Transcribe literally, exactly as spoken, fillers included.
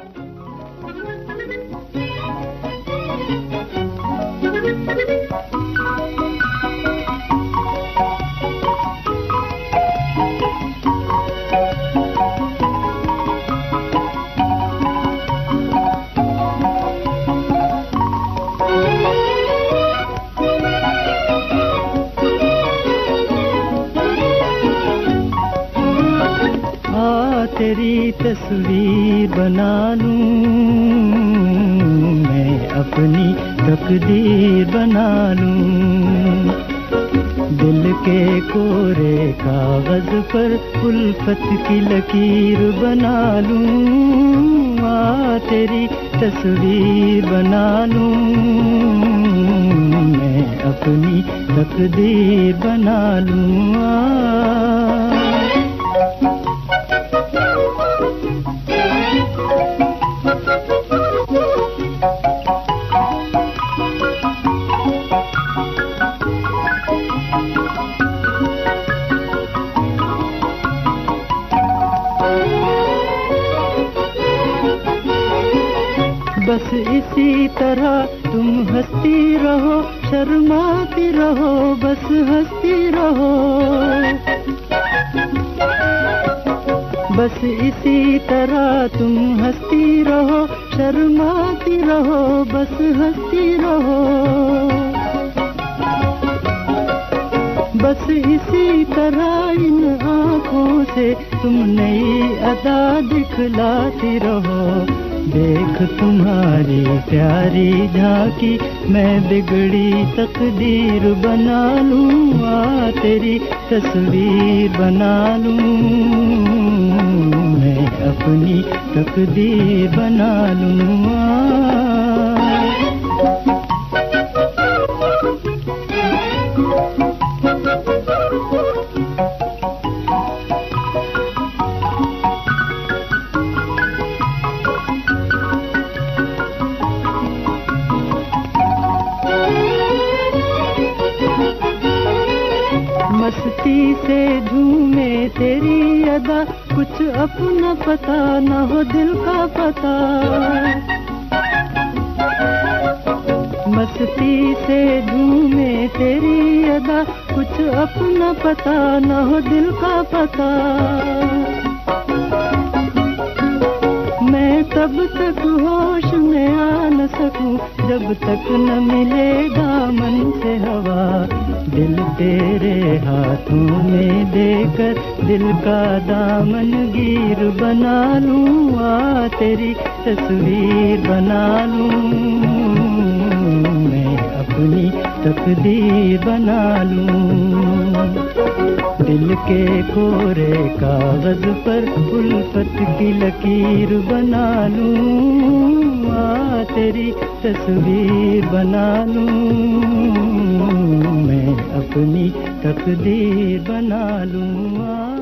तेरी तस्वीर बना लूं, मैं अपनी तकदीर बना लूं। दिल के कोरे कागज पर उल्फत की लकीर बना लूं। आ तेरी तस्वीर बना लूं, मैं अपनी तकदीर बना लूं। बस इसी तरह तुम हंसती रहो, शर्माती रहो, बस हंसती रहो। बस इसी तरह तुम हंसती रहो, शर्माती रहो, बस हंसती रहो। बस इसी तरह इन आँखों से तुम नई अदा दिखलाती रहो। देख तुम्हारी प्यारी झांकी, मैं बिगड़ी तकदीर बना लूं। आ तेरी तस्वीर बना लूं, मैं अपनी तकदीर बना लूं। मस्ती से झूमे तेरी अदा, कुछ अपना पता न हो दिल का पता। मस्ती से झूमे तेरी अदा, कुछ अपना पता न हो दिल का पता। मैं तब तक होश में आ न सकूं जब तक न मिले दामन से हवा। दिल तेरे हाथों में देकर दिल का दामन गिर बना लूं। आ तेरी तस्वीर बना लूं, मैं अपनी तकदीर बना लूं। दिल के कोरे कागज पर उल्फत की लकीर बना लूं। आ तेरी तस्वीर बना लूं, मैं अपनी तकदीर बना लूं।